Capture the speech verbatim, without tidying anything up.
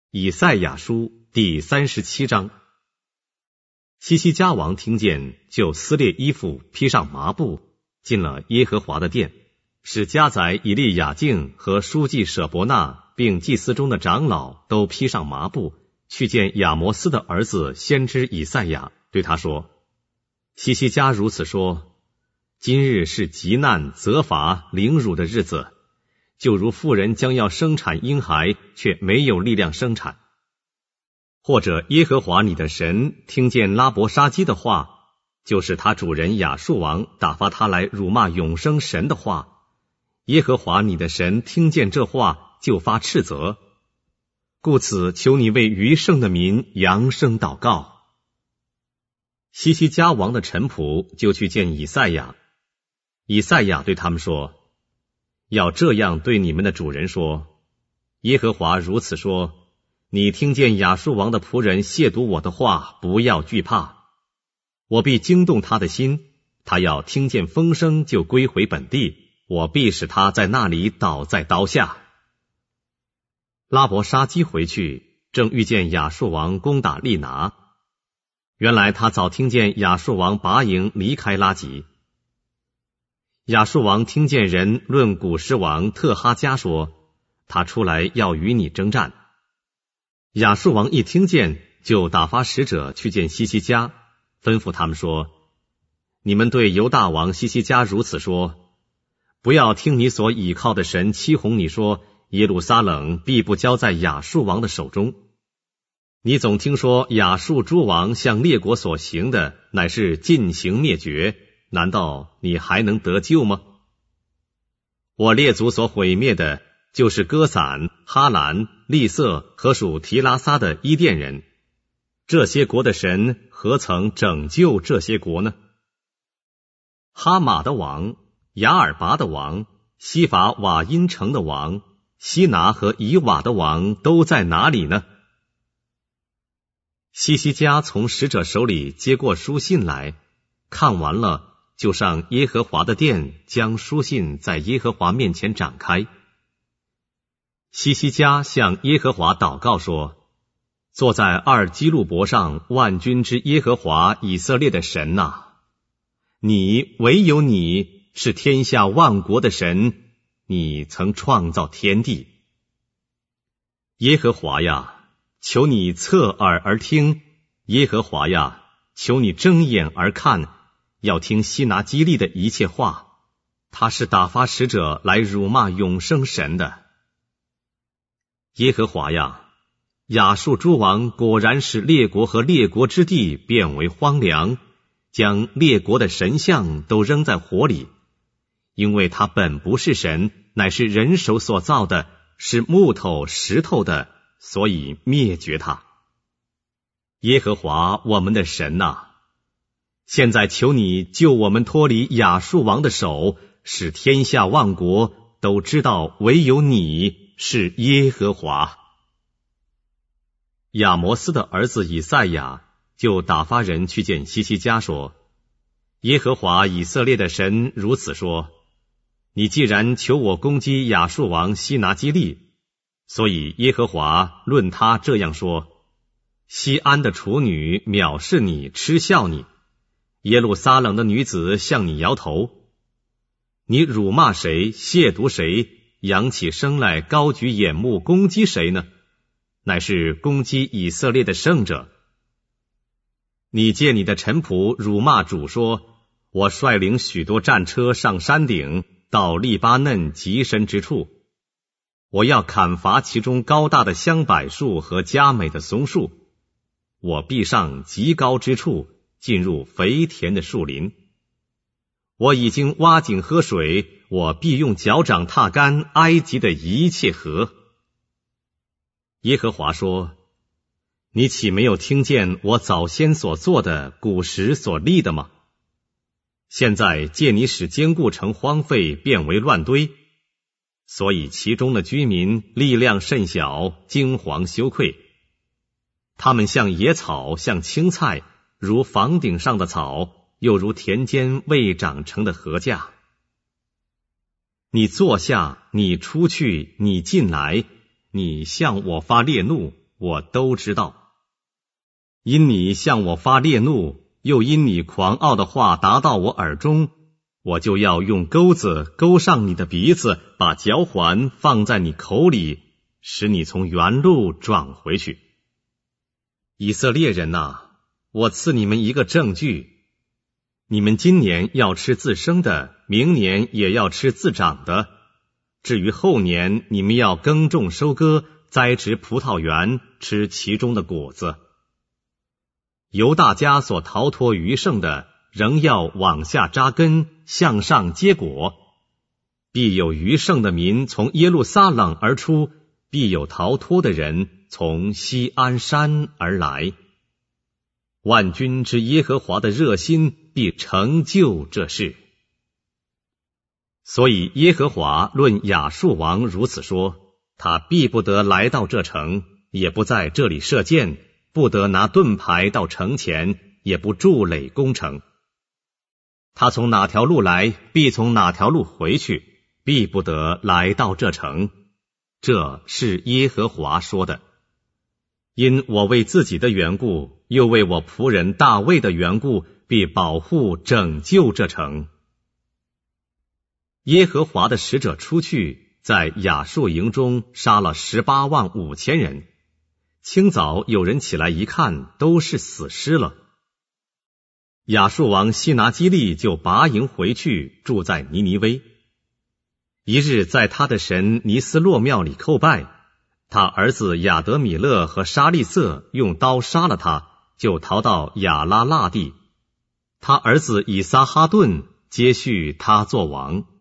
以赛亚书第三十七章。西西家王听见，就撕裂衣服，披上麻布，进了耶和华的殿，使家宰以利亚敬和书记舍伯纳并祭司中的长老都披上麻布，去见亚摩斯的儿子先知以赛亚，对他说：西西家如此说，今日是极难、责罚、凌辱的日子，就如妇人将要生产婴孩，却没有力量生产。或者耶和华你的神听见拉伯沙基的话，就是他主人亚述王打发他来辱骂永生神的话，耶和华你的神听见这话，就发斥责。故此求你为余剩的民扬声祷告。西西家王的臣仆就去见以赛亚，以赛亚对他们说：要这样对你们的主人说，耶和华如此说，你听见亚述王的仆人亵渎我的话，不要惧怕，我必惊动他的心，他要听见风声就归回本地，我必使他在那里倒在刀下。拉伯沙基回去，正遇见亚述王攻打利拿，原来他早听见亚述王拔营离开拉吉。亚述王听见人论古时王特哈加说，他出来要与你征战。亚述王一听见，就打发使者去见西西家，吩咐他们说：你们对犹大王西西家如此说，不要听你所倚靠的神欺哄你说，耶路撒冷必不交在亚述王的手中。你总听说亚述诸王向列国所行的乃是尽行灭绝，难道你还能得救吗？我列祖所毁灭的就是歌散、哈兰、利色和属提拉撒的伊甸人，这些国的神何曾拯救这些国呢？哈马的王、雅尔拔的王、西法瓦因城的王、西拿和以瓦的王都在哪里呢？西西家从使者手里接过书信来，看完了，就上耶和华的殿，将书信在耶和华面前展开。西西家向耶和华祷告说：坐在二基路伯上万军之耶和华以色列的神哪、啊，你唯有你是天下万国的神，你曾创造天地。耶和华呀，求你侧耳而听，耶和华呀，求你睁眼而看，要听西拿基利的一切话，他是打发使者来辱骂永生神的。耶和华呀，亚述诸王果然使列国和列国之地变为荒凉，将列国的神像都扔在火里，因为他本不是神，乃是人手所造的，是木头石头的，所以灭绝他。耶和华我们的神哪、啊，现在求你救我们脱离亚述王的手，使天下万国都知道唯有你是耶和华。亚摩斯的儿子以赛亚就打发人去见西西家说：耶和华以色列的神如此说，你既然求我攻击亚述王西拿基利，所以耶和华论他这样说：西安的处女藐视你，嗤笑你，耶路撒冷的女子向你摇头。你辱骂谁，亵渎谁，扬起声来高举眼目攻击谁呢？乃是攻击以色列的圣者。你借你的臣仆辱骂主说，我率领许多战车上山顶，到利巴嫩极深之处，我要砍伐其中高大的香柏树和佳美的松树，我必上极高之处，进入肥田的树林。我已经挖井喝水，我必用脚掌踏干埃及的一切河。耶和华说：你岂没有听见我早先所做的，古时所立的吗？现在借你使坚固城荒废，变为乱堆，所以其中的居民力量甚小，惊惶羞愧。他们像野草，像青菜，如房顶上的草，又如田间未长成的禾稼。你坐下，你出去，你进来，你向我发烈怒， 我都知道。因你向我发烈怒，又因你狂傲的话达到我耳中，我就要用钩子勾上你的鼻子，把嚼环放在你口里，使你从原路转回去。以色列人哪，我赐你们一个证据，你们今年要吃自生的，明年也要吃自长的，至于后年，你们要耕种收割，栽植葡萄园，吃其中的果子。犹大家所逃脱余剩的，仍要往下扎根，向上结果。必有余剩的民从耶路撒冷而出，必有逃脱的人从锡安山而来。万军之耶和华的热心必成就这事。所以耶和华论亚述王如此说，他必不得来到这城，也不在这里射箭，不得拿盾牌到城前，也不筑垒攻城。他从哪条路来，必从哪条路回去，必不得来到这城。这是耶和华说的。因我为自己的缘故，又为我仆人大卫的缘故，必保护拯救这城。耶和华的使者出去，在亚述营中杀了十八万五千人。清早有人起来一看，都是死尸了。亚述王西拿基利就拔营回去，住在尼尼微。一日在他的神尼斯洛庙里叩拜，他儿子亚德米勒和沙利瑟用刀杀了他，就逃到亚拉腊地。他儿子以撒哈顿接续他做王。